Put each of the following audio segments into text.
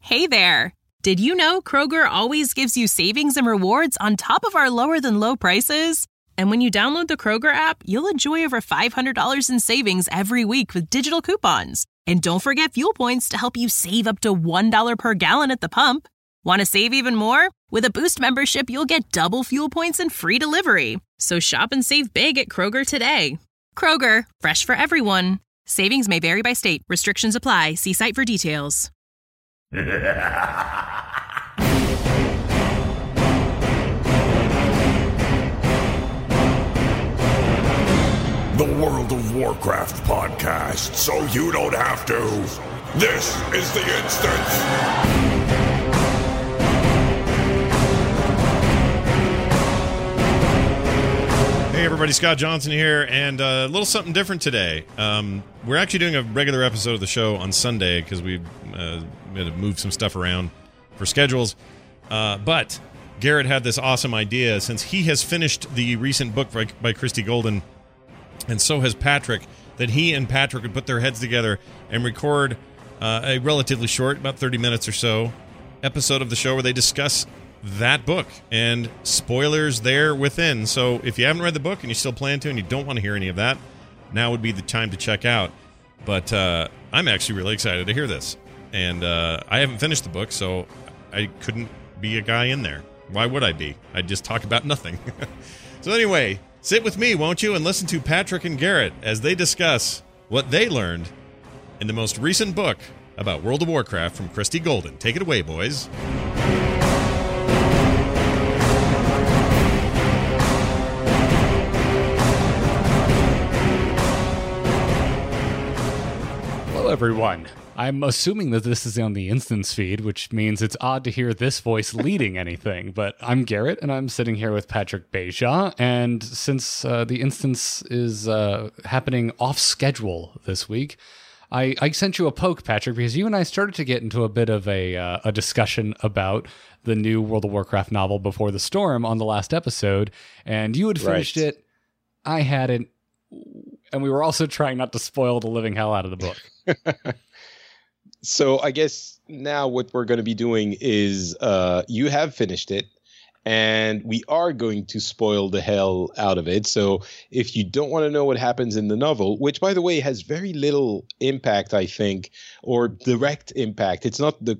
Hey there! Did you know Kroger always gives you savings and rewards on top of our lower-than-low prices? And when you download the Kroger app, you'll enjoy over $500 in savings every week with digital coupons. And don't forget fuel points to help you save up to $1 per gallon at the pump. Want to save even more? With a Boost membership, you'll get double fuel points and free delivery. So shop and save big at Kroger today. Kroger, fresh for everyone. Savings may vary by state. Restrictions apply. See site for details. The World of Warcraft podcast, so you don't have to. This is the instance. Hey everybody, Scott Johnson here, and a little something different today. We're actually doing a regular episode of the show on Sunday because we had to move some stuff around for schedules. But Garrett had this awesome idea, since he has finished the recent book by Christy Golden, and so has Patrick, that he and Patrick would put their heads together and record a relatively short, about 30 minutes or so, episode of the show where they discuss that book and spoilers there within. So if you haven't read the book and you still plan to and you don't want to hear any of that, now would be the time to check out. But I'm actually really excited to hear this. And I haven't finished the book, so I couldn't be a guy in there. Why would I be? I'd just talk about nothing. So anyway, sit with me, won't you, and listen to Patrick and Garrett as they discuss what they learned in the most recent book about World of Warcraft from Christy Golden. Take it away, boys. Hello, everyone. I'm assuming that this is on the instance feed, which means it's odd to hear this voice leading anything. But I'm Garrett, and I'm sitting here with Patrick Beja. And since the instance is happening off schedule this week, I sent you a poke, Patrick, because you and I started to get into a bit of a discussion about the new World of Warcraft novel Before the Storm on the last episode. And you had finished it. I hadn't. And we were also trying not to spoil the living hell out of the book. So I guess now what we're going to be doing is you have finished it, and we are going to spoil the hell out of it. So if you don't want to know what happens in the novel, which, by the way, has very little impact, I think, or direct impact. It's not the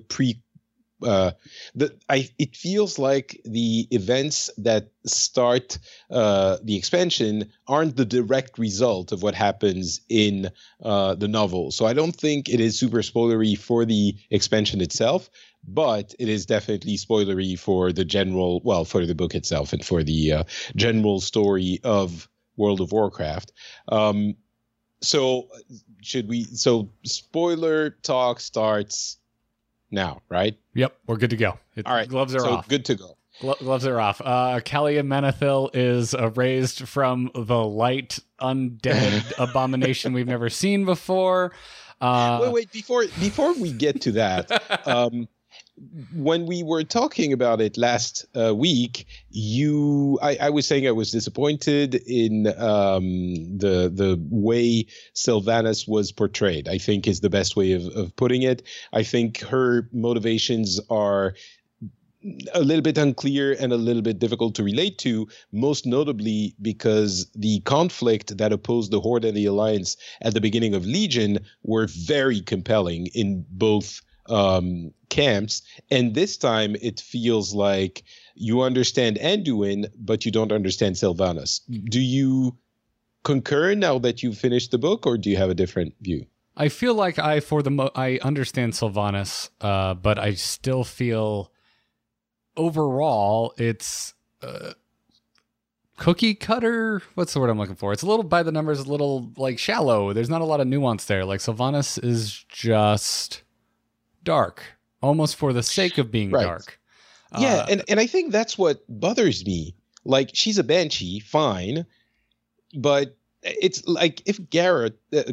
it feels like the events that start the expansion aren't the direct result of what happens in the novel. So I don't think it is super spoilery for the expansion itself, but it is definitely spoilery for the general, well, for the book itself and for the general story of World of Warcraft. So spoiler talk starts now, right? Yep, we're good to go. All right, gloves are off. Good to go. Gloves are off. Kalia Menethil is raised from the light undead abomination we've never seen before. Wait, before we get to that, when we were talking about it last week, I was saying I was disappointed in the way Sylvanas was portrayed, I think is the best way of putting it. I think her motivations are a little bit unclear and a little bit difficult to relate to, most notably because the conflict that opposed the Horde and the Alliance at the beginning of Legion were very compelling in both camps, and this time it feels like you understand Anduin, but you don't understand Sylvanas. Do you concur now that you've finished the book, or do you have a different view? I feel like I understand Sylvanas, but I still feel overall it's cookie cutter. What's the word I'm looking for? It's a little by the numbers, a little like shallow. There's not a lot of nuance there. Like Sylvanas is just dark, almost for the sake of being dark. Yeah, and I think that's what bothers me. Like, she's a banshee, fine, but it's like if Garrett, if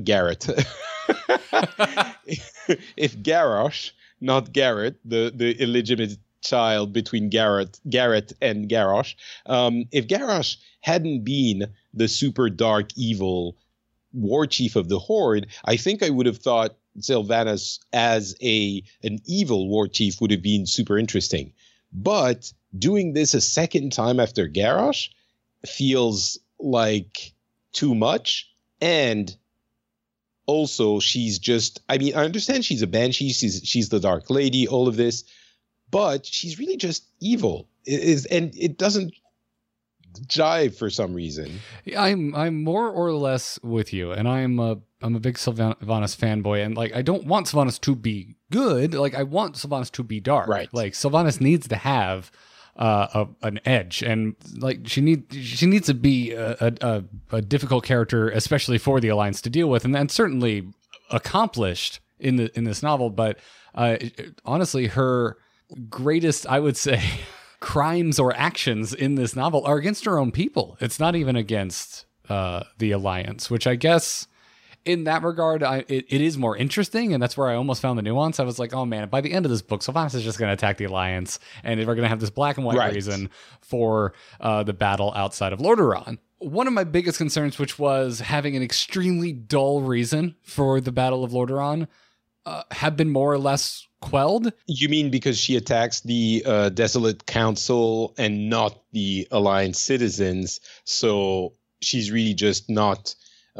Garrosh, not Garrett, the illegitimate child between Garrett and Garrosh, if Garrosh hadn't been the super dark evil war chief of the Horde, I think I would have thought Sylvanas as an evil war chief would have been super interesting. But doing this a second time after Garrosh feels like too much. And also, she's just, I mean, I understand she's a banshee, she's the Dark Lady, all of this, but she's really just evil. And it doesn't jive for some reason. I'm more or less with you, and I'm a big Sylvanas fanboy, and like I don't want Sylvanas to be good, like I want Sylvanas to be dark. Right. Like Sylvanas needs to have an edge, and like she needs to be a difficult character, especially for the Alliance to deal with, and then certainly accomplished in this novel. But honestly, her greatest, I would say, crimes or actions in this novel are against her own people. It's not even against the Alliance, which I guess in that regard, it is more interesting, and that's where I almost found the nuance. I was like, oh man, by the end of this book, Sylvanas is just going to attack the Alliance, and we're going to have this black and white reason for the battle outside of Lordaeron. One of my biggest concerns, which was having an extremely dull reason for the Battle of Lordaeron, have been more or less quelled. You mean because she attacks the Desolate Council and not the Alliance citizens, so she's really just not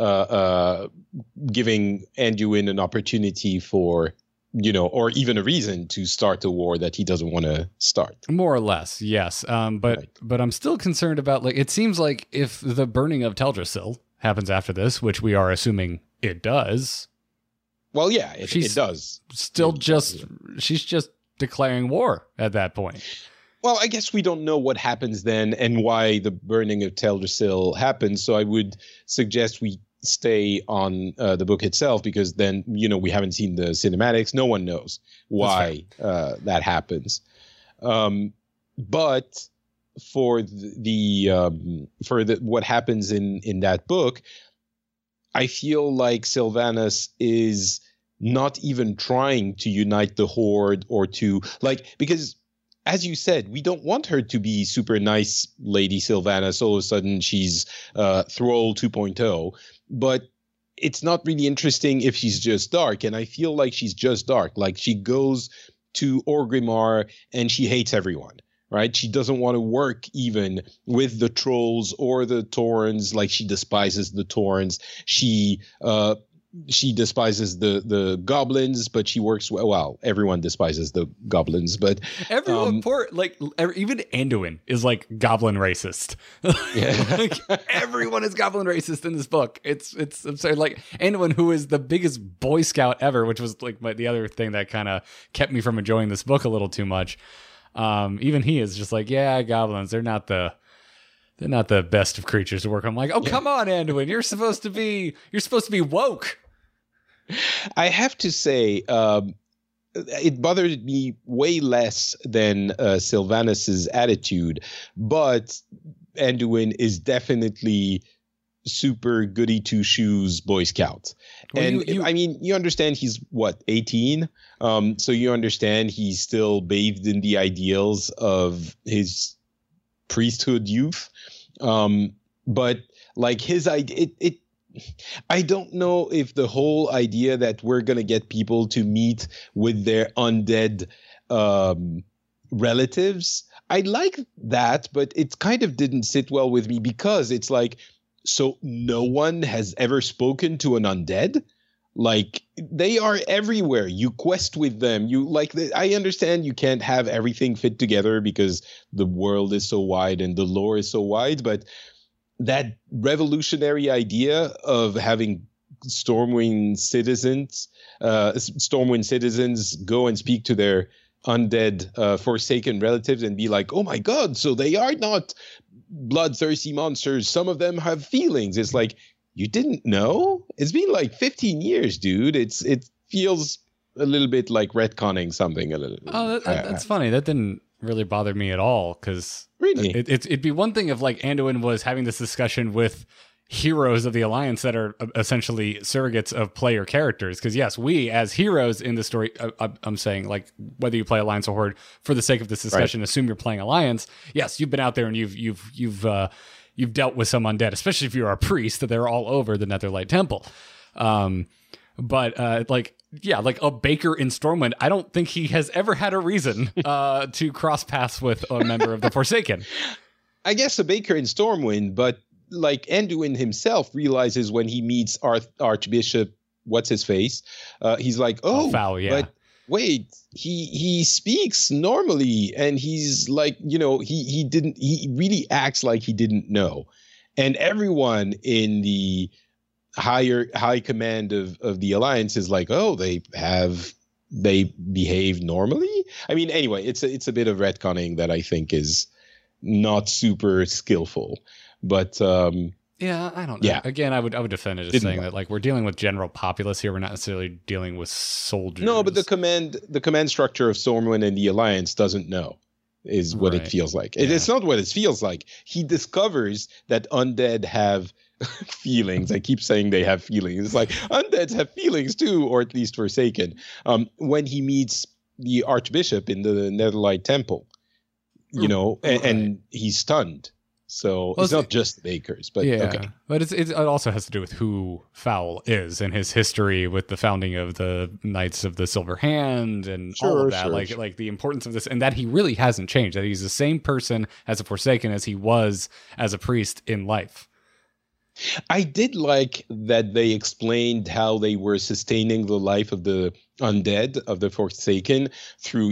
giving Anduin an opportunity for, or even a reason to start a war that he doesn't want to start. More or less, yes. But I'm still concerned about, like, it seems like if the burning of Teldrassil happens after this, which we are assuming it does. Well, yeah, it does. She's just declaring war at that point. Well, I guess we don't know what happens then and why the burning of Teldrassil happens. So I would suggest we stay on the book itself, because then, we haven't seen the cinematics. No one knows why that happens. But for what happens in that book, I feel like Sylvanas is not even trying to unite the Horde or to, because as you said, we don't want her to be super nice Lady Sylvanas. All of a sudden she's Thrall 2.0, but it's not really interesting if she's just dark. And I feel like she's just dark. Like, she goes to Orgrimmar and she hates everyone. Right? She doesn't want to work even with the trolls or the Taurens. Like, she despises the Taurens. She despises the goblins, but she works well. Everyone despises the goblins, but everyone even Anduin is like goblin racist. Like, everyone is goblin racist in this book. It's absurd. Like, Anduin, who is the biggest Boy Scout ever, which was like the other thing that kind of kept me from enjoying this book a little too much. Even he is just like, yeah, goblins, they're not the best of creatures to work on. I'm like, oh, come on, Anduin, you're supposed to be woke. I have to say, it bothered me way less than Sylvanas' attitude, but Anduin is definitely super goody two shoes Boy Scout. Well, and you understand he's 18, so you understand he's still bathed in the ideals of his priesthood youth, but like his idea, I don't know if the whole idea that we're gonna get people to meet with their undead relatives, I like that, but it kind of didn't sit well with me, because it's like, so no one has ever spoken to an undead? Like, they are everywhere. You quest with them. I understand you can't have everything fit together because the world is so wide and the lore is so wide, but that revolutionary idea of having Stormwind citizens go and speak to their undead, forsaken relatives and be like, oh my God, so they are not bloodthirsty monsters. Some of them have feelings. It's like, you didn't know? It's been like 15 years, dude. It feels a little bit like retconning something a little. Oh, that's funny. That didn't really bother me at all, because really, it'd be one thing if like Anduin was having this discussion with heroes of the Alliance that are essentially surrogates of player characters. Because yes, we as heroes in the story, I'm saying, like, whether you play Alliance or Horde, for the sake of this discussion, assume you're playing Alliance. Yes, you've been out there and you've dealt with some undead, especially if you're a priest, that they're all over the Netherlight Temple. But like yeah, like a baker in Stormwind, I don't think he has ever had a reason to cross paths with a member of the Forsaken. I guess a baker in Stormwind, but like Anduin himself realizes when he meets Archbishop, what's his face? He's like, Foul, yeah. But wait, he speaks normally, and he's like, he really acts like he didn't know, and everyone in the high command of the Alliance is like, oh, they behave normally. I mean, anyway, it's a bit of retconning that I think is not super skillful, but yeah, I don't know. Yeah. Again, I would defend it as saying that like we're dealing with general populace here. We're not necessarily dealing with soldiers. No, but the command structure of Stormwind and the Alliance doesn't know, is what it feels like. Yeah. It's not what it feels like. He discovers that undead have feelings. I keep saying they have feelings. It's like undeads have feelings too, or at least Forsaken. When he meets the Archbishop in the Netherlight Temple, and he's stunned. So it's not just the bakers, but okay. But it also has to do with who Foul is and his history with the founding of the Knights of the Silver Hand and all of that. Like the importance of this, and that he really hasn't changed. That he's the same person as a Forsaken as he was as a priest in life. I did like that they explained how they were sustaining the life of the undead, of the Forsaken, through,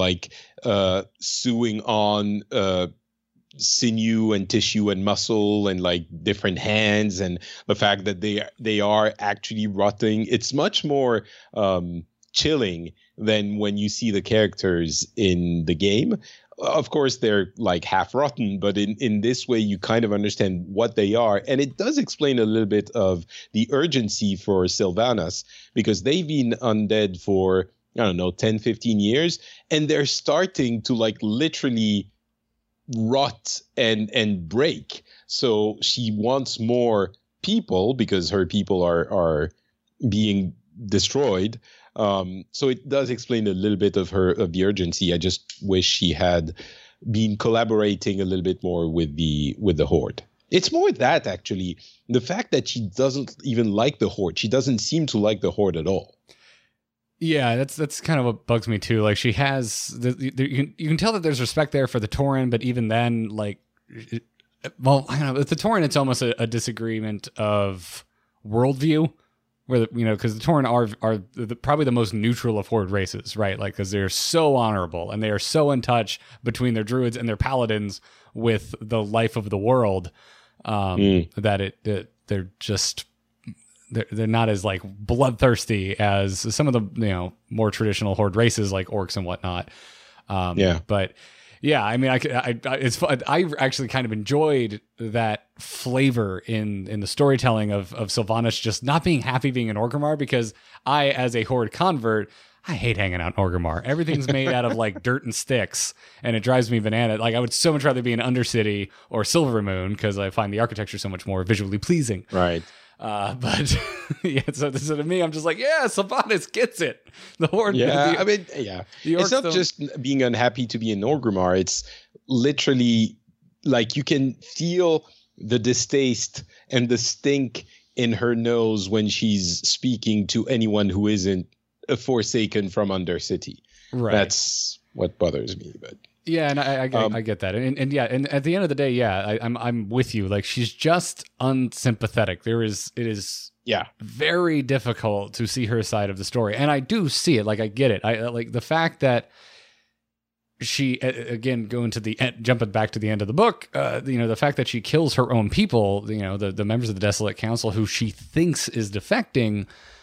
sewing on sinew and tissue and muscle and like different hands, and the fact that they are actually rotting. It's much more chilling than when you see the characters in the game. Of course, they're like half rotten, but in this way, you kind of understand what they are. And it does explain a little bit of the urgency for Sylvanas, because they've been undead for, 10, 15 years, and they're starting to like literally rot and break. So she wants more people because her people are being destroyed. So it does explain a little bit of the urgency. I just wish she had been collaborating a little bit more with the Horde. It's more that, actually, the fact that she doesn't even like the Horde. She doesn't seem to like the Horde at all. Yeah, that's kind of what bugs me too. Like she has, you can tell that there's respect there for the Tauren, but even then, like, I don't know. With the Tauren, it's almost a disagreement of worldview, where because the Tauren are probably the most neutral of Horde races, right? Like, because they're so honorable and they are so in touch between their druids and their paladins with the life of the world, that they're just. They're not as like bloodthirsty as some of the more traditional Horde races like orcs and whatnot. But yeah, I mean, it's fun. I actually kind of enjoyed that flavor in the storytelling of Sylvanas just not being happy being in Orgrimmar, because I, as a Horde convert, I hate hanging out in Orgrimmar. Everything's made out of like dirt and sticks, and it drives me bananas. Like I would so much rather be in Undercity or Silvermoon because I find the architecture so much more visually pleasing. Right. But yeah, so to me, I'm just like, yeah, Sylvanas gets it. The Horde. Yeah, it's not just being unhappy to be in Orgrimmar. It's literally like you can feel the distaste and the stink in her nose when she's speaking to anyone who isn't a Forsaken from Undercity. Right. That's what bothers me. But yeah, and I get that, and yeah, and at the end of the day, yeah, I'm with you. Like she's just unsympathetic. It is very difficult to see her side of the story, and I do see it. Like I get it. I like the fact that she, again, jumping back to the end of the book, the fact that she kills her own people, the members of the Desolate Council who she thinks is defecting.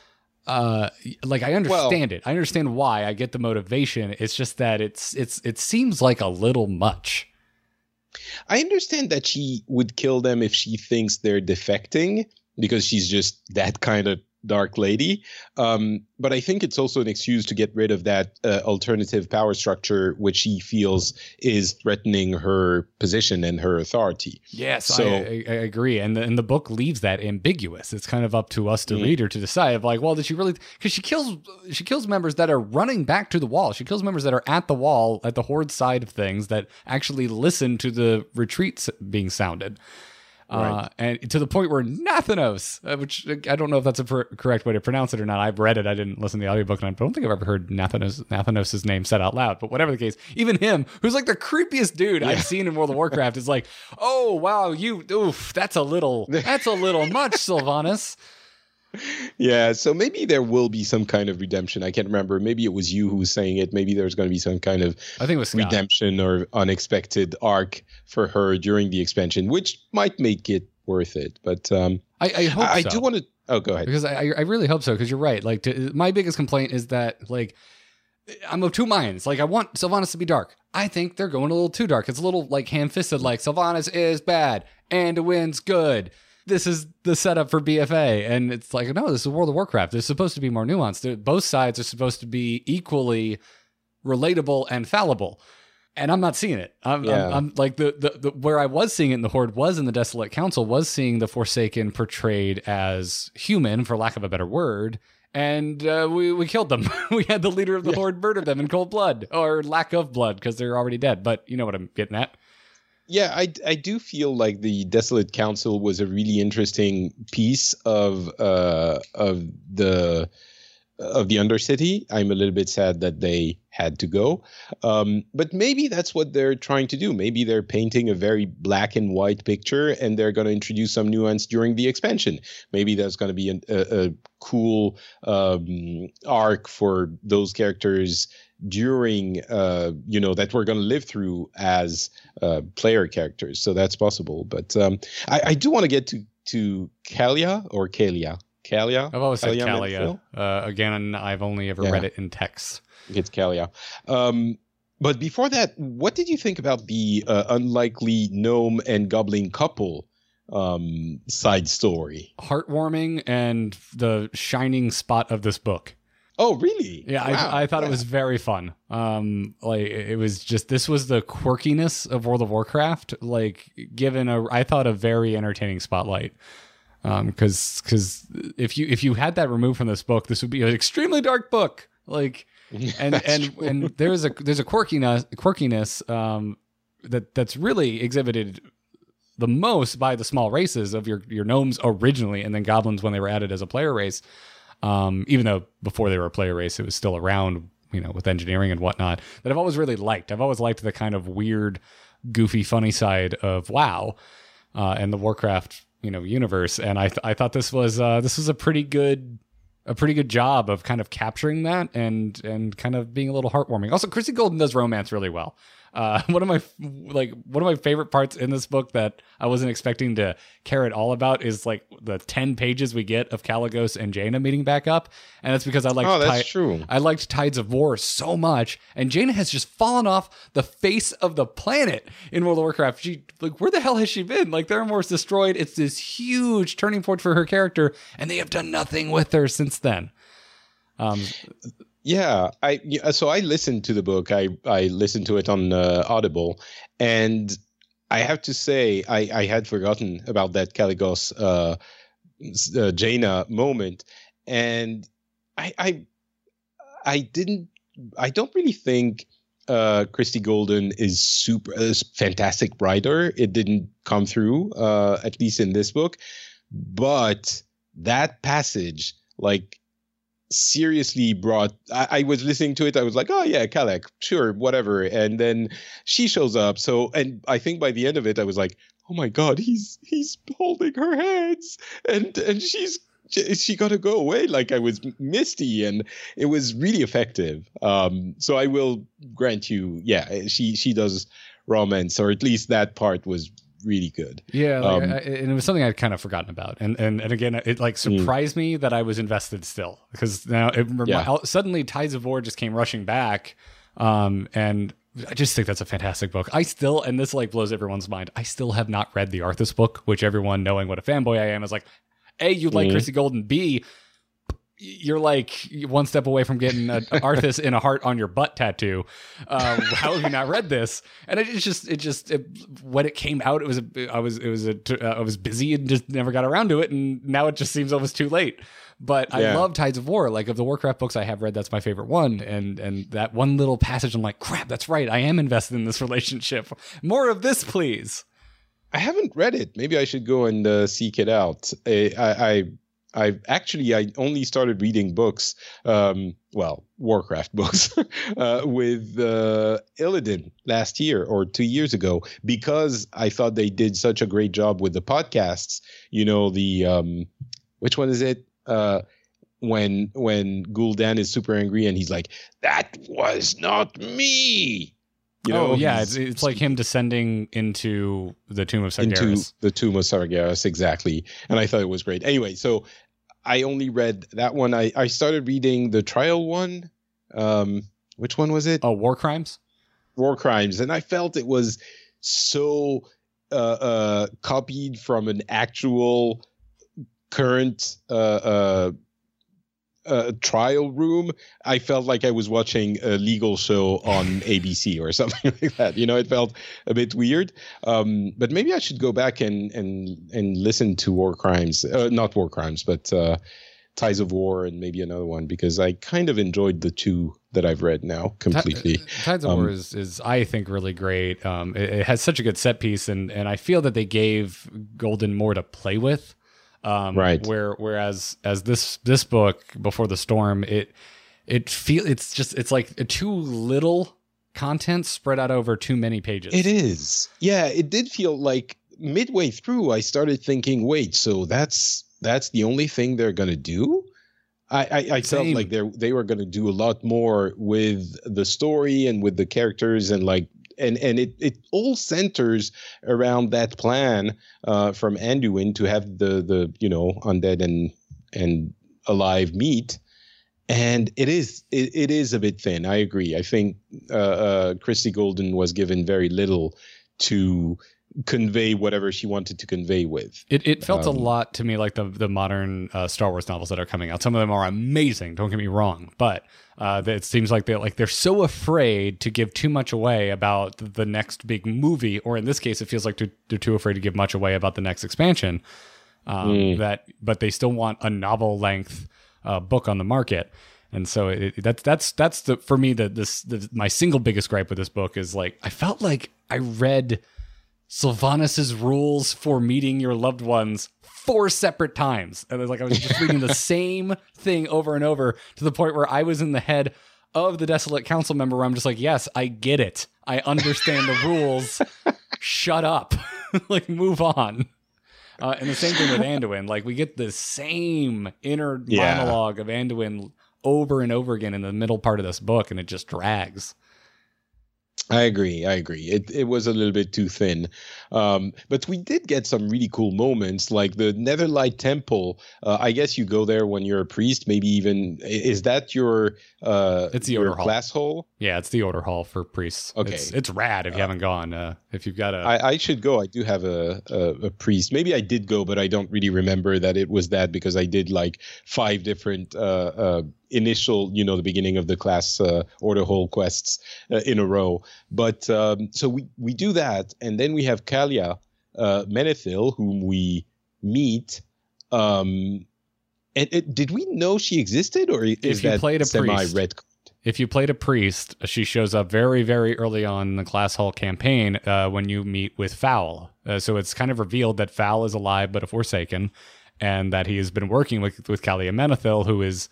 Like I understand it. I understand why. I get the motivation. It's just that it seems like a little much. I understand that she would kill them if she thinks they're defecting, because she's just that kind of dark lady. But I think it's also an excuse to get rid of that alternative power structure, which she feels is threatening her position and her authority. Yes, so, I agree. And the book leaves that ambiguous. It's kind of up to us, the reader, to decide of like, well, did she really? Because she kills members that are running back to the wall. She kills members that are at the wall, at the Horde side of things, that actually listen to the retreats being sounded. Right. And to the point where Nathanos, which I don't know if that's a correct way to pronounce it or not. I've read it. I didn't listen to the audiobook, and I don't think I've ever heard Nathanos' name said out loud. But whatever the case, even him, who's like the creepiest dude I've seen in World of Warcraft, is like, oh wow, that's a little much, Sylvanas. Yeah, so maybe there will be some kind of redemption. I can't remember. Maybe it was you who was saying it. Maybe there's going to be some kind of I think it was Scott. redemption or unexpected arc for her during the expansion, which might make it worth it. But I hope I so. do want to. Oh, go ahead. Because I really hope so. Because you're right. Like my biggest complaint is that like I'm of two minds. Like I want Sylvanas to be dark. I think they're going a little too dark. It's a little like ham-fisted. Like Sylvanas is bad and Anduin's good. This is the setup for BFA. And it's like, no, this is World of Warcraft. They're supposed to be more nuanced. Both sides are supposed to be equally relatable and fallible. And I'm not seeing it. I'm like the where I was seeing it in the Horde was in the Desolate Council, was seeing the Forsaken portrayed as human, for lack of a better word. And we killed them. We had the leader of the Horde murder them in cold blood, or lack of blood, because they're already dead. But you know what I'm getting at. Yeah, I do feel like the Desolate Council was a really interesting piece of the Undercity. I'm a little bit sad that they had to go, but maybe that's what they're trying to do. Maybe they're painting a very black and white picture, and they're going to introduce some nuance during the expansion. Maybe there's going to be a cool arc for those characters during that we're going to live through as player characters. So that's possible. But I do want to get to Kalia or Kalia. Kalia. I've always said Kalia. Again, I've only ever read it in text. It's Kalia. But before that, what did you think about the unlikely gnome and goblin couple side story? Heartwarming and the shining spot of this book. Oh, really? Yeah, wow. I thought it was very fun. Like it was just, this was the quirkiness of World of Warcraft. Like I thought a very entertaining spotlight. Because if you had that removed from this book, this would be an extremely dark book. Like, and there's a quirkiness that's really exhibited the most by the small races of your gnomes originally, and then goblins when they were added as a player race. Even though before they were a player race, it was still around, with engineering and whatnot, that I've always really liked. I've always liked the kind of weird, goofy, funny side of WoW and the Warcraft, universe. And I thought this was a pretty good job of kind of capturing that and kind of being a little heartwarming. Also, Chrissy Golden does romance really well. One of my favorite parts in this book that I wasn't expecting to care at all about is like the 10 pages we get of Kalecgos and Jaina meeting back up, and that's because I liked Tides of War so much, and Jaina has just fallen off the face of the planet in World of Warcraft. Where the hell has she been? Like, Theramor's destroyed. It's this huge turning point for her character, and they have done nothing with her since then. Yeah, so I listened to the book. I listened to it on Audible, and I have to say I had forgotten about that Kalecgos Jaina moment, and I don't really think Christy Golden is a fantastic writer. It didn't come through, at least in this book, but that passage, like, seriously brought. I was listening to it. I was like, oh yeah, Kalek, sure, whatever. And then she shows up. So, and I think by the end of it, I was like, oh my god, he's holding her hands, and she got to go away. Like, I was misty, and it was really effective. So I will grant you, yeah, she does romance, or at least that part was really good. Yeah, and it was something I'd kind of forgotten about, and again, it like surprised me that I was invested still, because now suddenly Tides of War just came rushing back, and I just think that's a fantastic book. I still, and this like blows everyone's mind, I still have not read the Arthas book, which everyone, knowing what a fanboy I am, is like, A, you like Chrissy Golden, B, you're like one step away from getting an Arthas in a heart on your butt tattoo. How have you not read this? And when it came out, I was busy and just never got around to it. And now it just seems almost too late. But yeah. I love Tides of War. Like, of the Warcraft books I have read, that's my favorite one. And that one little passage, I'm like, crap, that's right. I am invested in this relationship. More of this, please. I haven't read it. Maybe I should go and seek it out. I only started reading books, Warcraft books, with Illidan last year or 2 years ago, because I thought they did such a great job with the podcasts. You know, which one is it? When Gul'dan is super angry and he's like, "That was not me." You know, it's like him descending into the Tomb of Sargeras. Into the Tomb of Sargeras, exactly. And I thought it was great. Anyway, so I only read that one. I started reading the trial one. Which one was it? Oh, War Crimes? War Crimes. And I felt it was so copied from an actual current trial room. I felt like I was watching a legal show on ABC or something like that. You know, it felt a bit weird. But maybe I should go back and listen to War Crimes, not War Crimes, but Ties of War, and maybe another one, because I kind of enjoyed the two that I've read now completely. Tides of War is I think really great. It has such a good set piece, and I feel that they gave Golden more to play with. Right. Whereas this book, Before the Storm, it's like too little content spread out over too many pages. It is. Yeah, it did feel like midway through I started thinking, wait, so that's the only thing they're gonna do? I felt like they were gonna do a lot more with the story and with the characters, and like and it all centers around that plan from Anduin to have the undead and alive meet, and it is a bit thin. I agree. I think Christie Golden was given very little to convey whatever she wanted to convey with. It felt a lot to me like the modern Star Wars novels that are coming out. Some of them are amazing, don't get me wrong, but it seems like they're so afraid to give too much away about the next big movie, or in this case, it feels like they're too afraid to give much away about the next expansion. But they still want a novel length book on the market, and so that's for me my single biggest gripe with this book is like I felt like I read Sylvanas' rules for meeting your loved ones 4 separate times. And it was like I was just reading the same thing over and over to the point where I was in the head of the Desolate Council member where I'm just like, yes, I get it. I understand the rules. Shut up. Like, move on. And the same thing with Anduin. Like, we get the same inner monologue of Anduin over and over again in the middle part of this book, and it just drags. I agree. It was a little bit too thin. But we did get some really cool moments, like the Netherlight Temple. I guess you go there when you're a priest, maybe even... Is that your it's the order class hall? Yeah, it's the order hall for priests. Okay. It's rad if you haven't gone. If you've got a... I should go. I do have a priest. Maybe I did go, but I don't really remember that it was that, because I did like 5 different initial, the beginning of the class order hall quests in a row. But so we do that, and then we have Kalia Menethil, whom we meet. And did we know she existed, or is that semi-retconned? If you played a priest, she shows up very, very early on in the Class Hall campaign when you meet with Foul. So it's kind of revealed that Foul is alive but a Forsaken, and that he has been working with Kalia Menethil, who is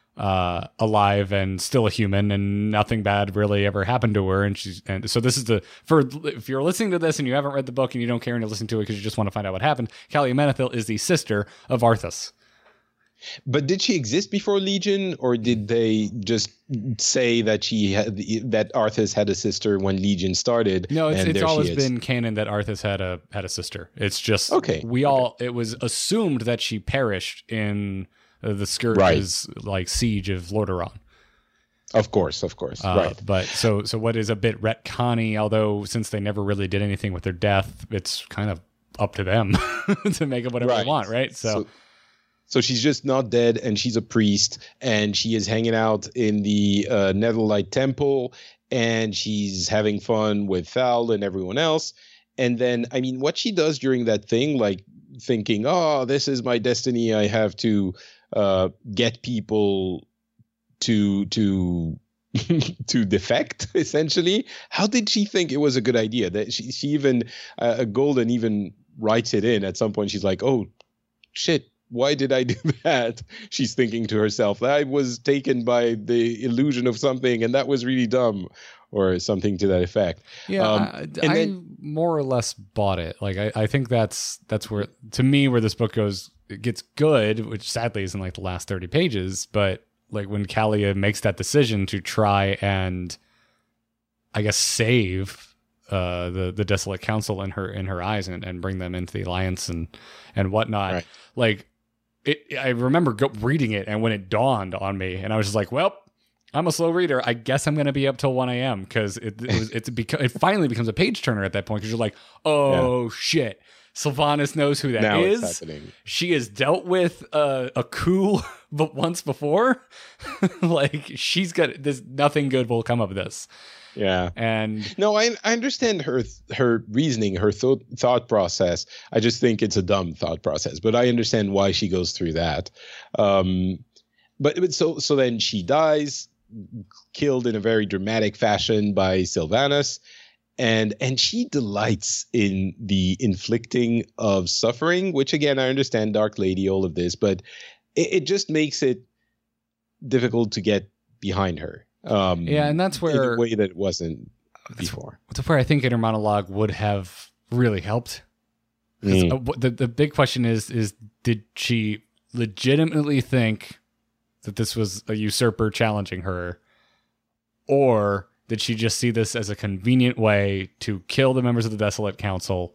alive and still a human, and nothing bad really ever happened to her. And so this is if you're listening to this and you haven't read the book and you don't care and you listen to it because you just want to find out what happened, Kalia Menethil is the sister of Arthas. But did she exist before Legion, or did they just say that that Arthas had a sister when Legion started? No, it's always been canon that Arthas had a sister. It's just it was assumed that she perished in the Scourge's like siege of Lordaeron. Of course, right. But so what is a bit retconny, although since they never really did anything with their death, it's kind of up to them to make it whatever they want, right? So she's just not dead, and she's a priest, and she is hanging out in the Netherlight Temple, and she's having fun with Thal and everyone else. And then, I mean, what she does during that thing, like thinking, oh, this is my destiny, I have to get people to to defect, essentially. How did she think it was a good idea? That she even Golden even writes it in at some point. She's like, oh shit, why did I do that? She's thinking to herself, I was taken by the illusion of something, and that was really dumb, or something to that effect. Yeah, I more or less bought it. Like, I think that's where, to me, where this book goes, it gets good, which sadly is in like the last 30 pages, but like when Kalia makes that decision to try and, I guess, save the Desolate Council in her eyes and bring them into the Alliance and whatnot. Right. Like, I remember reading it, and when it dawned on me, and I was just like, well, I'm a slow reader. I guess I'm going to be up till 1 a.m. because it finally becomes a page turner at that point, because you're like, oh shit, Sylvanas knows who that now is. It's happening. She has dealt with a coup but once before. Like, she's got this. Nothing good will come of this. Yeah. And no, I understand her reasoning, her thought process. I just think it's a dumb thought process, but I understand why she goes through that. But so then she dies, killed in a very dramatic fashion by Sylvanas, and she delights in the inflicting of suffering, which, again, I understand, Dark Lady, all of this, but it just makes it difficult to get behind her. And that's where, in a way that it wasn't before. That's where I think Inner Monologue would have really helped. The big question is did she legitimately think that this was a usurper challenging her, or did she just see this as a convenient way to kill the members of the Desolate Council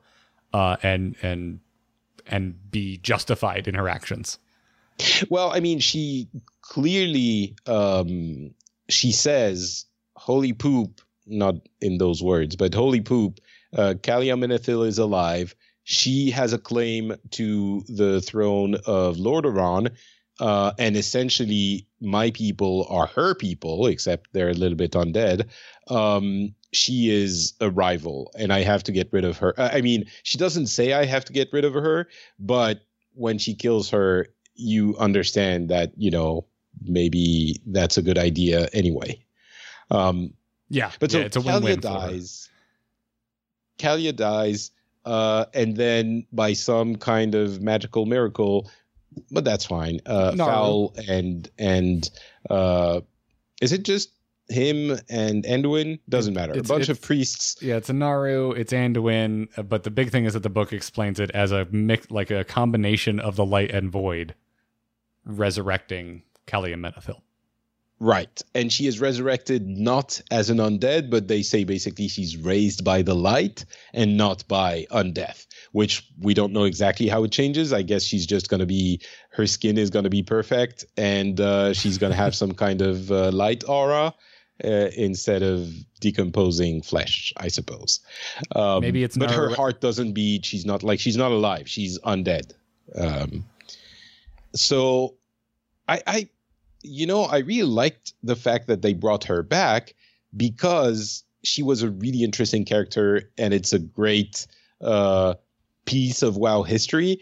and be justified in her actions? Well, I mean, she clearly she says, holy poop, not in those words, but holy poop, Kalia Menethil is alive. She has a claim to the throne of Lordaeron, and essentially my people are her people, except they're a little bit undead. She is a rival, and I have to get rid of her. I mean, she doesn't say I have to get rid of her, but when she kills her, you understand that, maybe that's a good idea anyway. But so it's a win-win. Kalia dies, and then by some kind of magical miracle, but that's fine. Foul and is it just him and Anduin? Doesn't matter. A bunch of priests. Yeah, it's Naru, it's Anduin, but the big thing is that the book explains it as a mix, like a combination of the light and void resurrecting Kalia Menethil. Right. And she is resurrected not as an undead, but they say basically she's raised by the light and not by undeath, which we don't know exactly how it changes. I guess she's just going to be, her skin is going to be perfect, and she's going to have some kind of light aura instead of decomposing flesh, I suppose. Maybe it's but her heart doesn't beat. She's not alive. She's undead. So I really liked the fact that they brought her back, because she was a really interesting character, and it's a great piece of WoW history.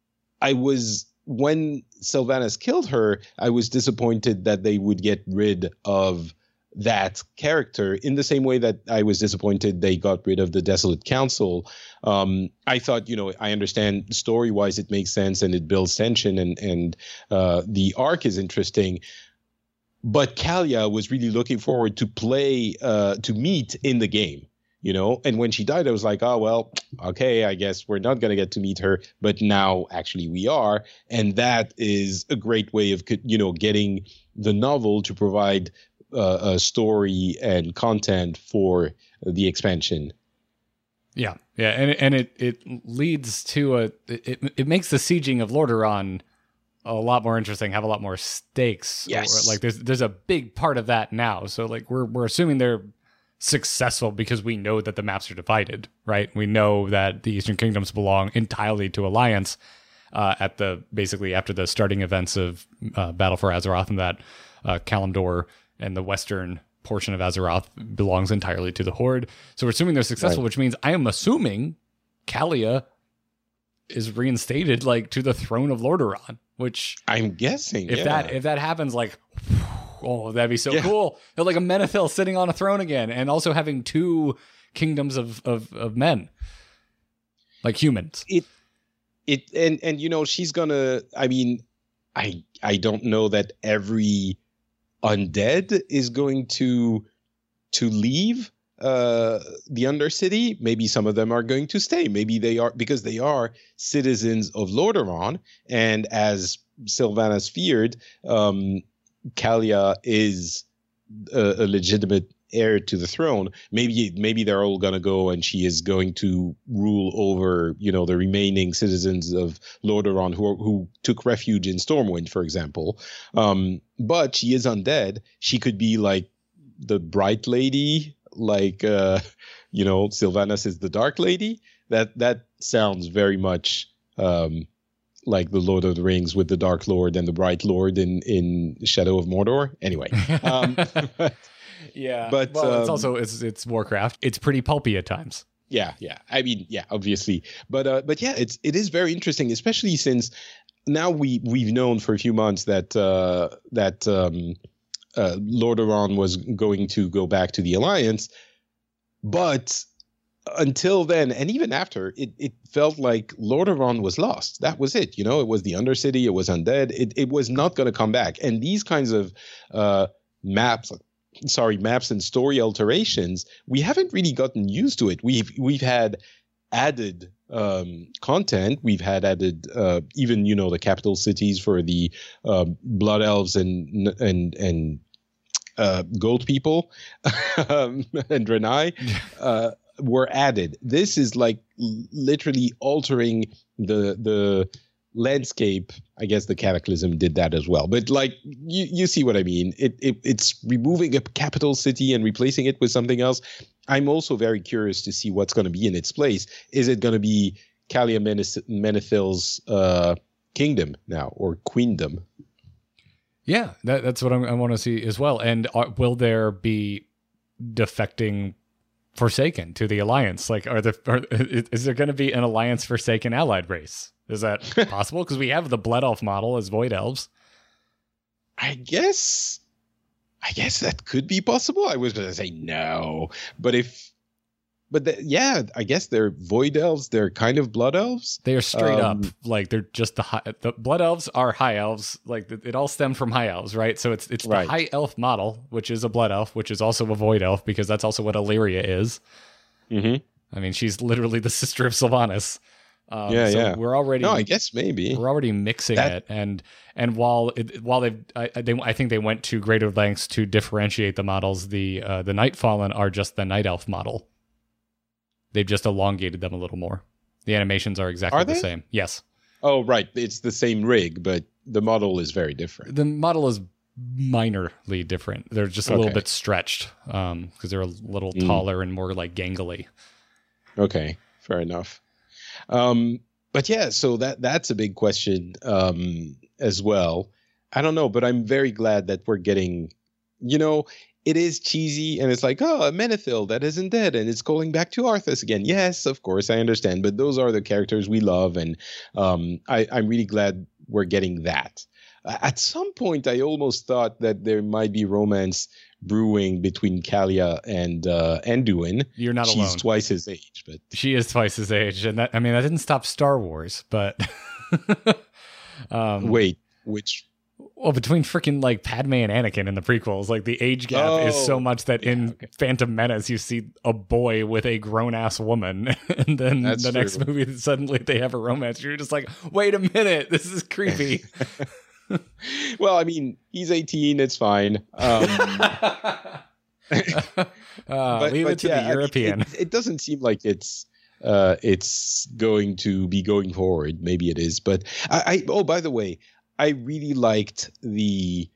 When Sylvanas killed her, I was disappointed that they would get rid of that character in the same way that I was disappointed they got rid of the Desolate Council. I thought, I understand story-wise it makes sense and it builds tension and the arc is interesting. But Kalia was really looking forward to meet in the game, and when she died, I was like, oh, well, okay, I guess we're not going to get to meet her, but now actually we are. And that is a great way of, getting the novel to provide a story and content for the expansion. Yeah, and it leads to it makes the sieging of Lordaeron a lot more interesting, have a lot more stakes. Yes, like there's a big part of that now. So like we're assuming they're successful because we know that the maps are divided, right? We know that the Eastern Kingdoms belong entirely to Alliance basically after the starting events of Battle for Azeroth, and that Kalimdor and the western portion of Azeroth belongs entirely to the Horde. So we're assuming they're successful, which means I am assuming Kalia is reinstated to the throne of Lordaeron, which I'm guessing if that happens, Oh, that'd be so cool. They're like a Menethil sitting on a throne again, and also having two kingdoms of men, like humans. And you know, she's gonna. I mean, I don't know that every undead is going to leave the Undercity. Maybe some of them are going to stay. Maybe they are, because they are citizens of Lordaeron, and as Sylvanas feared, Kalia is a legitimate heir to the throne. Maybe they're all gonna go, and she is going to rule over, you know, the remaining citizens of Lordaeron who took refuge in Stormwind, for example. But she is undead. She could be like the Bright Lady, like you know, Sylvanas is the Dark Lady. That sounds very much like the Lord of the Rings with the Dark Lord and the Bright Lord in Shadow of Mordor. Anyway. Yeah, but well, it's also it's Warcraft. It's pretty pulpy at times. Yeah. I mean, yeah, obviously, but yeah, it is very interesting, especially since now we've known for a few months that Lordaeron was going to go back to the Alliance, but until then, and even after, it felt like Lordaeron was lost. That was it. You know, it was the Undercity. It was undead. It was not going to come back. And these kinds of maps and story alterations, we haven't really gotten used to it. We've had added content. We've had added even, you know, the capital cities for the Blood Elves and Goat People and Draenei were added. This is like literally altering the landscape. I guess the Cataclysm did that as well, but like you see what I mean. It's removing a capital city and replacing it with something else. I'm also very curious to see what's going to be in its place. Is it going to be Kalia Menethil's kingdom now, or queendom? Yeah, that's what I want to see as well. And will there be defecting Forsaken to the Alliance? Like, is there going to be an Alliance Forsaken allied race? Is that possible? Because we have the Blood Elf model as Void Elves. I guess that could be possible. I was going to say no, yeah, I guess they're Void Elves. They're kind of Blood Elves. They are straight up, like they're just the Blood Elves are High Elves. Like it all stemmed from High Elves, right? So it's the right. High Elf model, which is a Blood Elf, which is also a Void Elf, because that's also what Illyria is. Mm-hmm. I mean, she's literally the sister of Sylvanas. We're already. No, I guess maybe we're already mixing it, and while I think they went to greater lengths to differentiate the models. The Nightfallen are just the Night Elf model. They've just elongated them a little more. The animations are exactly the same. Yes. Oh, right. It's the same rig, but the model is very different. The model is minorly different. They're just a little bit stretched because they're a little taller and more like gangly. Okay, fair enough. But yeah, so that's a big question as well. I don't know, but I'm very glad that we're getting, you know, it is cheesy and it's like, oh, a Menethil that isn't dead and it's going back to Arthas again. Yes, of course, I understand, but those are the characters we love, and I'm really glad we're getting that. At some point, I almost thought that there might be romance brewing between Kalia and Anduin. You're not alone. She's twice his age, but she is twice his age, and that didn't stop Star Wars, but wait, which? Well, between freaking like Padme and Anakin in the prequels, like the age gap is so much that Phantom Menace you see a boy with a grown ass woman, and then next movie suddenly they have a romance. You're just like, wait a minute, this is creepy. Well, I mean, he's 18. It's fine. Leave it to the European. It doesn't seem like it's going to be going forward. Maybe it is, but oh, by the way, I really liked and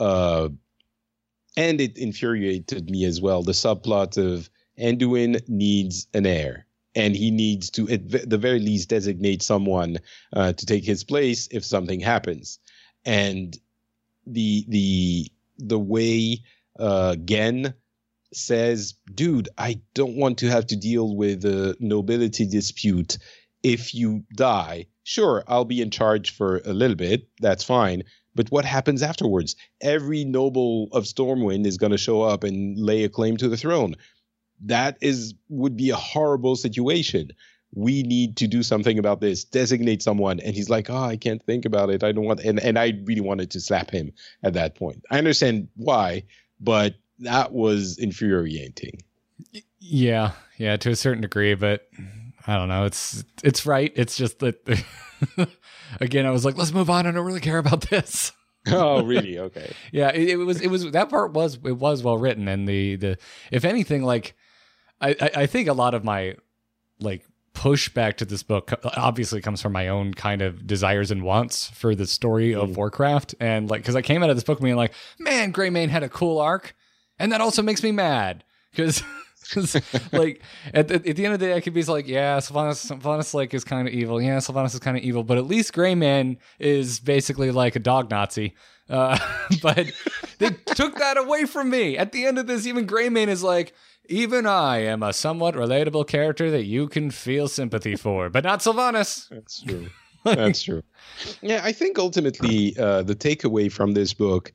it infuriated me as well, the subplot of Anduin needs an heir, and he needs to, at the very least, designate someone to take his place if something happens. And the way Gen says, dude, I don't want to have to deal with a nobility dispute. If you die, sure, I'll be in charge for a little bit. That's fine. But what happens afterwards? Every noble of Stormwind is going to show up and lay a claim to the throne. That would be a horrible situation. We need to do something about this. Designate someone. And he's like, I can't think about it. I don't want. And I really wanted to slap him at that point. I understand why, but that was infuriating. Yeah, to a certain degree, but I don't know. It's right. It's just that again, I was like, let's move on. I don't really care about this. Oh, really? Okay. Yeah, it was that part was well written, and the if anything, like I think a lot of my like pushback to this book obviously comes from my own kind of desires and wants for the story of Warcraft, and like because I came out of this book being like, man, Greymane had a cool arc, and that also makes me mad because. Like at the end of the day, I could be like, yeah, Sylvanas like is kind of evil. Yeah, Sylvanas is kind of evil, but at least Greymane is basically like a dog Nazi. But they took that away from me. At the end of this, even Greymane is like, even I am a somewhat relatable character that you can feel sympathy for, but not Sylvanas. That's true. That's true. Yeah, I think ultimately the takeaway from this book.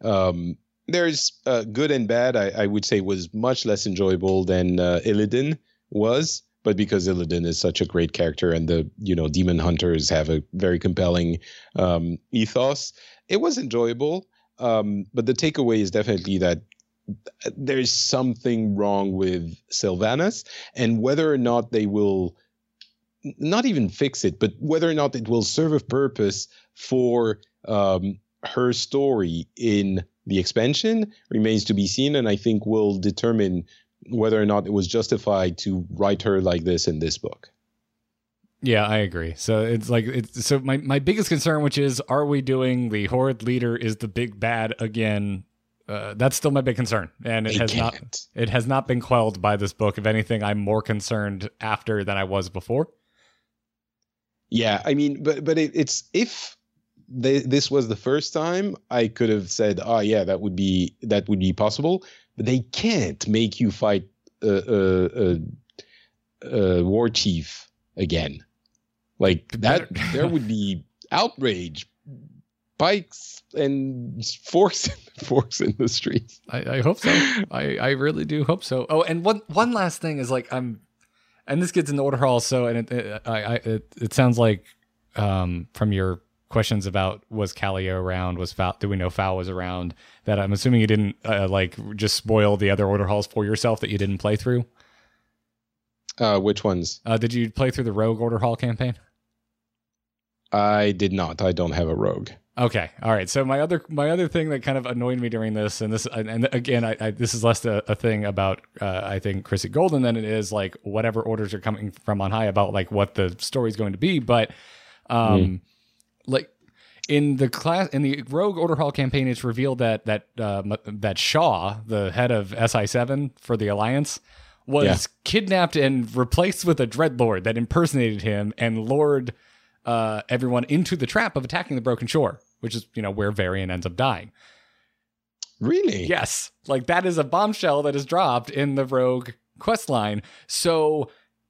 There's good and bad. I would say was much less enjoyable than Illidan was, but because Illidan is such a great character and the demon hunters have a very compelling ethos, it was enjoyable. But the takeaway is definitely that there's something wrong with Sylvanas, and whether or not they will not even fix it, but whether or not it will serve a purpose for her story in the expansion remains to be seen, and I think will determine whether or not it was justified to write her like this in this book. Yeah, I agree. So it's like so my biggest concern, which is, are we doing the Horde leader is the big bad again? That's still my big concern, and it has not been quelled by this book. If anything, I'm more concerned after than I was before. Yeah, I mean, but it's if. This was the first time, I could have said, "Oh yeah, that would be possible." But they can't make you fight a war chief again, like that. There would be outrage, bikes and forks in the streets. I hope so. I really do hope so. Oh, and one last thing is like and this gets into Order Hall. So and it sounds like from your questions about was Callio around, do we know Foul was around, that I'm assuming you didn't like just spoil the other Order Halls for yourself that you didn't play through. Which ones? Did you play through the Rogue Order Hall campaign? I did not. I don't have a rogue. Okay, all right. So my other thing that kind of annoyed me during this, and again, I this is less a thing about I think Chrissy Golden than it is like whatever orders are coming from on high about like what the story's going to be, but like in the Rogue Order Hall campaign, it's revealed that Shaw, the head of SI7 for the Alliance, was kidnapped and replaced with a Dreadlord that impersonated him and lured everyone into the trap of attacking the Broken Shore, which is where Varian ends up dying. Really? Yes, like that is a bombshell that is dropped in the Rogue questline. So.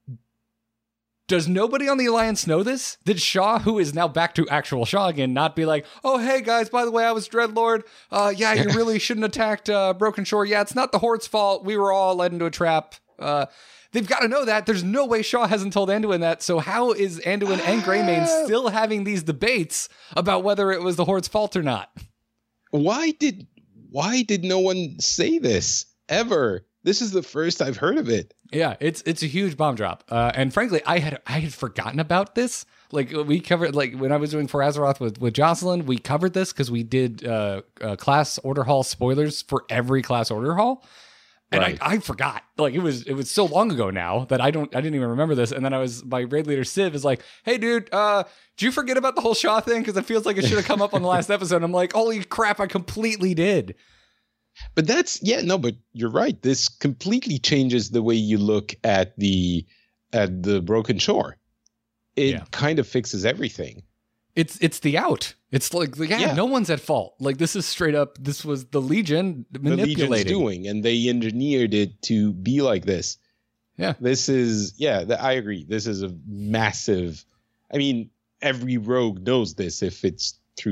Does nobody on the Alliance know this? Did Shaw, who is now back to actual Shaw again, not be like, oh, hey, guys, by the way, I was Dreadlord. Yeah, you really shouldn't have attacked Broken Shore. Yeah, it's not the Horde's fault. We were all led into a trap. They've got to know that. There's no way Shaw hasn't told Anduin that. So how is Anduin and Greymane still having these debates about whether it was the Horde's fault or not? Why did no one say this ever? This is the first I've heard of it. Yeah, it's a huge bomb drop. And frankly, I had forgotten about this. Like we covered, like when I was doing For Azeroth with Jocelyn, we covered this because we did class Order Hall spoilers for every class Order Hall. And right. I forgot. Like it was so long ago now that I didn't even remember this. And then my raid leader Civ is like, hey dude, did you forget about the whole Shaw thing? Because it feels like it should have come up on the last episode. I'm like, holy crap, I completely did. But but you're right. This completely changes the way you look at the Broken Shore. It kind of fixes everything. It's the out. It's like, no one's at fault. Like this is straight up. This was the Legion manipulating. The Legion's doing, and they engineered it to be like this. Yeah. This is, I agree. This is a massive, I mean, every rogue knows this if it's through the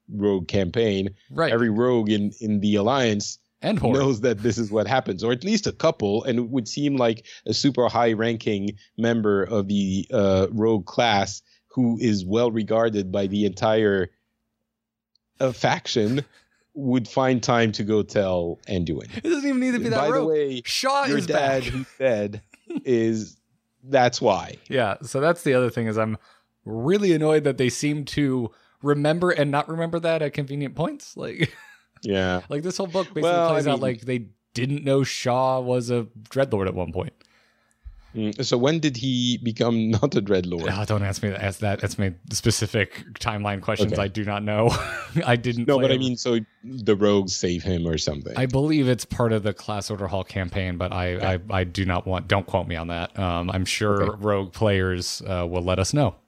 rogue campaign. Right. Every rogue in the alliance and Horde knows that this is what happens, or at least a couple, and it would seem like a super high-ranking member of the rogue class who is well regarded by the entire faction would find time to go tell Anduin. It doesn't even need to be that By rogue. the way, Shaw your is dad back. who said that's why. Yeah, so that's the other thing is I'm really annoyed that they seem to remember and not remember that at convenient points. Like, Yeah. like this whole book basically plays out like they didn't know Shaw was a Dreadlord at one point. So when did he become not a Dreadlord? Oh, don't ask me that. That's my specific timeline questions. Okay. I do not know. I didn't. No, play but I it. mean, so the rogues save him or something. I believe it's part of the Class Order Hall campaign, but I do not want. Don't quote me on that. I'm sure rogue players will let us know.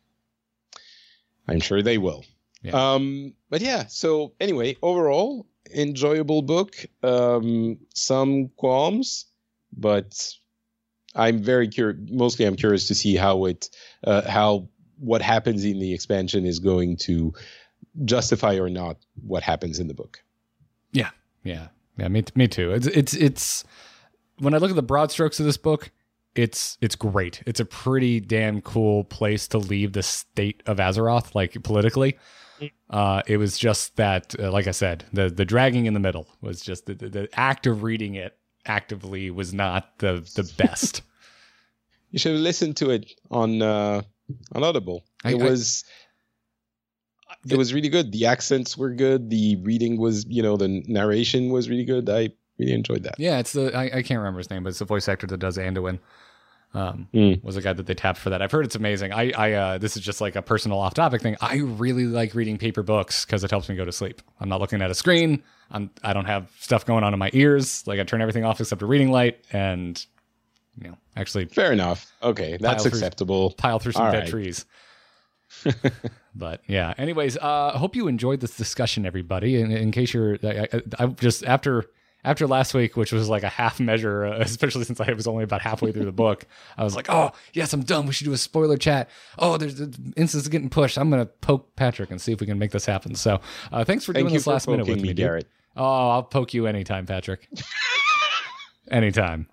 I'm sure they will. Yeah. But yeah, so anyway, overall, enjoyable book. Some qualms, but I'm very curious. Mostly, I'm curious to see how what happens in the expansion is going to justify or not what happens in the book. Yeah. Me too. It's when I look at the broad strokes of this book, it's great. It's a pretty damn cool place to leave the state of Azeroth, like politically. It was just that, like I said, the dragging in the middle was just the act of reading it actively was not the best. You should have listened to it on Audible. It was really good. The accents were good. The reading was, the narration was really good. I really enjoyed that. Yeah, it's I can't remember his name, but it's the voice actor that does Anduin. Was the guy that they tapped for that. I've heard it's amazing. I this is just like a personal off-topic thing. I really like reading paper books because it helps me go to sleep. I'm not looking at a screen. I don't have stuff going on in my ears. Like I turn everything off except a reading light, and actually fair enough. Okay, that's acceptable. Pile through some All dead right. trees. But yeah. Anyways, I hope you enjoyed this discussion, everybody. In case you're, I just after last week, which was like a half measure, especially since I was only about halfway through the book, I was like, oh, yes, I'm done. We should do a spoiler chat. Oh, there's instances getting pushed. I'm going to poke Patrick and see if we can make this happen. So thanks for doing this last minute with me, dude. Garrett. Oh, I'll poke you anytime, Patrick. Anytime.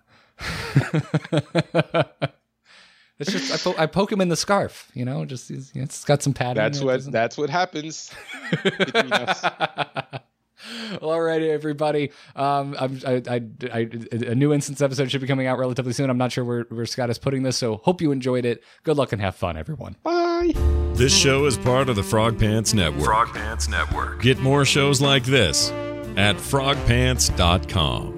It's just I poke him in the scarf, just it's got some padding. That's what happens between us. Well, all right, everybody. A new instance episode should be coming out relatively soon. I'm not sure where Scott is putting this, so hope you enjoyed it. Good luck and have fun, everyone. Bye. This show is part of the Frog Pants Network. Frog Pants Network. Get more shows like this at frogpants.com.